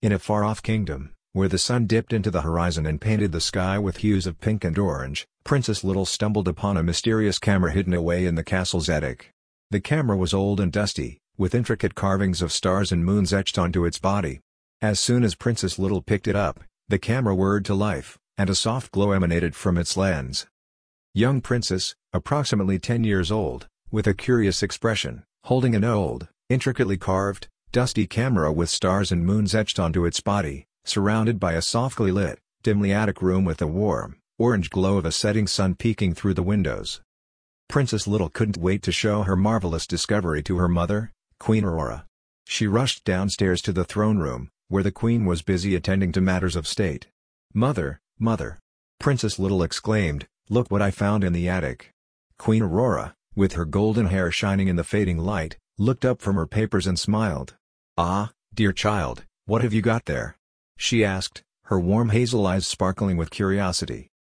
In a far-off kingdom, where the sun dipped into the horizon and painted the sky with hues of pink and orange, Princess Little stumbled upon a mysterious camera hidden away in the castle's attic. The camera was old and dusty, with intricate carvings of stars and moons etched onto its body. As soon as Princess Little picked it up, the camera whirred to life, and a soft glow emanated from its lens. Young princess, approximately 10 years old, with a curious expression, holding an old, intricately carved, dusty camera with stars and moons etched onto its body, surrounded by a softly lit, dimly attic room with the warm, orange glow of a setting sun peeking through the windows. Princess Little couldn't wait to show her marvelous discovery to her mother, Queen Aurora. She rushed downstairs to the throne room, where the queen was busy attending to matters of state. "Mother, mother!" Princess Little exclaimed, "Look what I found in the attic." Queen Aurora, with her golden hair shining in the fading light, looked up from her papers and smiled. "Ah, dear child, what have you got there?" she asked, her warm hazel eyes sparkling with curiosity.